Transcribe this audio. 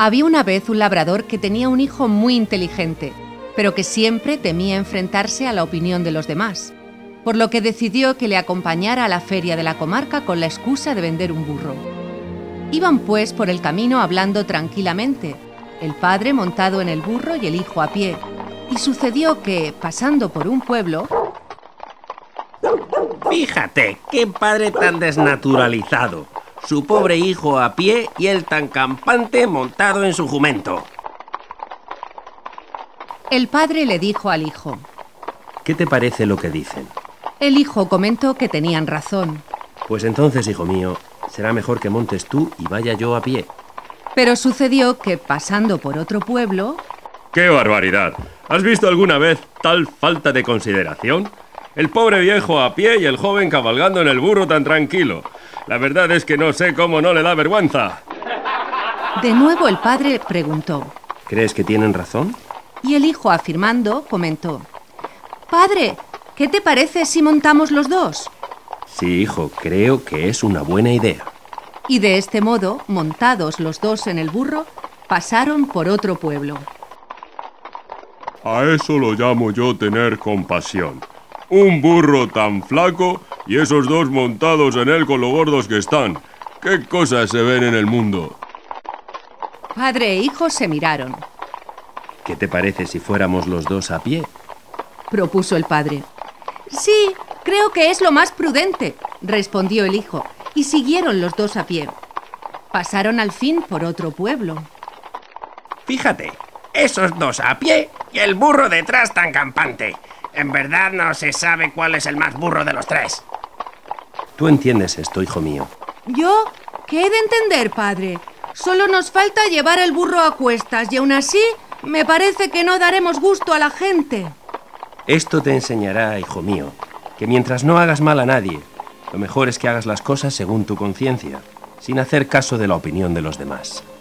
Había una vez un labrador que tenía un hijo muy inteligente, pero que siempre temía enfrentarse a la opinión de los demás, por lo que decidió que le acompañara a la feria de la comarca con la excusa de vender un burro. Iban pues por el camino hablando tranquilamente, el padre montado en el burro y el hijo a pie, y sucedió que, pasando por un pueblo... Fíjate, qué padre tan desnaturalizado. Su pobre hijo a pie y él tan campante montado en su jumento. El padre le dijo al hijo: ¿Qué te parece lo que dicen? El hijo comentó que tenían razón. Pues entonces, hijo mío, será mejor que montes tú y vaya yo a pie. Pero sucedió que, pasando por otro pueblo... ¡Qué barbaridad! ¿Has visto alguna vez tal falta de consideración? El pobre viejo a pie y el joven cabalgando en el burro tan tranquilo. La verdad es que no sé cómo no le da vergüenza. De nuevo el padre preguntó: ¿Crees que tienen razón? Y el hijo, afirmando, comentó: Padre, ¿qué te parece si montamos los dos? Sí, hijo, creo que es una buena idea. Y de este modo, montados los dos en el burro, pasaron por otro pueblo. A eso lo llamo yo tener compasión. Un burro tan flaco y esos dos montados en él con lo gordos que están. ¿Qué cosas se ven en el mundo? Padre e hijo se miraron. ¿Qué te parece si fuéramos los dos a pie? Propuso el padre. Sí, creo que es lo más prudente, respondió el hijo, y siguieron los dos a pie. Pasaron al fin por otro pueblo. Fíjate, esos dos a pie y el burro detrás tan campante. En verdad no se sabe cuál es el más burro de los tres. Tú entiendes esto, hijo mío. ¿Yo? ¿Qué he de entender, padre? Solo nos falta llevar el burro a cuestas y aún así me parece que no daremos gusto a la gente. Esto te enseñará, hijo mío, que mientras no hagas mal a nadie, lo mejor es que hagas las cosas según tu conciencia, sin hacer caso de la opinión de los demás.